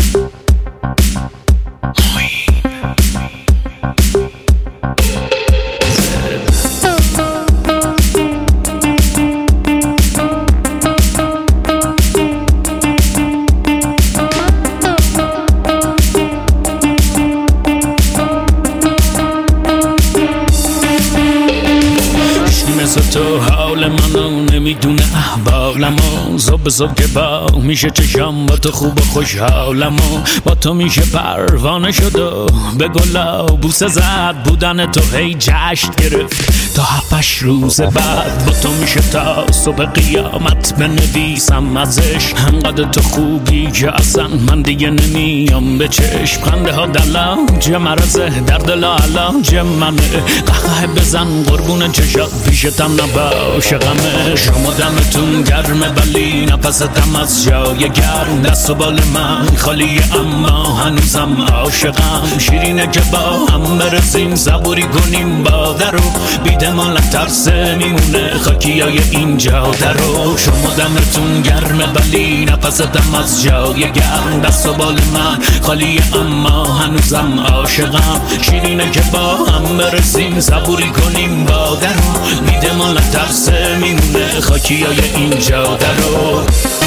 تو حال منو نمیدونه احوالمو صبح صبح که با میشه چشم با تو خوب و خوشحالمو با تو میشه پروانه شد و به گلا بوسه زد بودن تو هی جشن گرفت تا 7 روز بعد با تو میشه تا صبح قیامت بنویسم ازش انقدر تو خوبی که اصلا من دیگه نمیام به چشم خنده ها دلاج مرزه در دل علاج منه قهقه بزن قربون چشات پیشتم نباشه غمه شما دمتون گرمه ولی نفستم از جای گرم دست و بال من خالیه اما هنوزم عاشقم شیرینه که با هم برسیم صبوری کنیم با درو بیده مال ترسه میمونه خاکیای اینجا درو شما دمتون گرمه ولی نفستم از جای گرم دست و بال من خالیه اما هنوزم عاشقم شیرینه که با هم برسیم صبوری کنیم با درو بیده مال ترسه میمونه خاکیای اینجا درو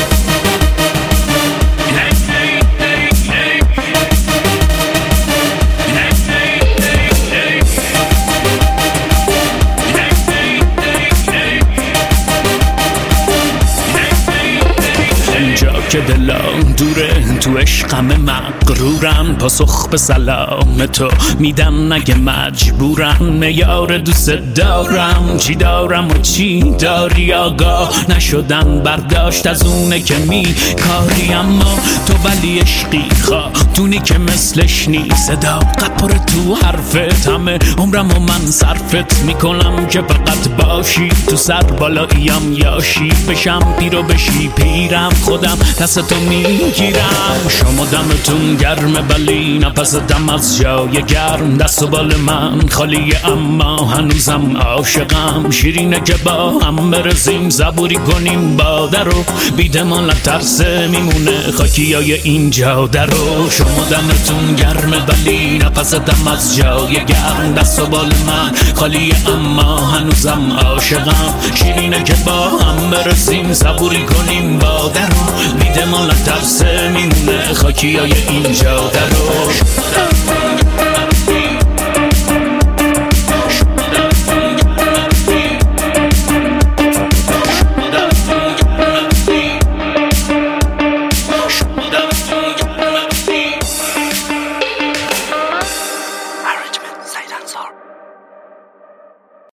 که دلم دوره تو عشقم مغرورم پاسخ به سلام تو میدم نگه مجبورم میار دوست دارم چی دارم و چی داری آگاه نشدن برداشت از اونه که می کاری اما تو ولی عشقی خاتونی که مثلش نیست صداقت پر تو حرفت همه عمرم و من صرفت میکنم که فقط باشی تو سر بالاییم یاشی بشم پیرو بشی پیرم خودم دست تو میگیرم شما دمتون گرمه ولی نفستم از جای گرم دست و بال من خالیه اما هنوزم عاشقم شیرینه که با هم برسیم صبوری کنیم با درو بیده مال ترسه میمونه خاکیای اینجا درو شما دمتون گرمه ولی نفستم از جای گرم دست و بال من خالیه اما هنوزم عاشقم شیرینه که با هم برسیم صبوری کنیم با درو بیده مال ترسه میمونه خاکیای اینجا درو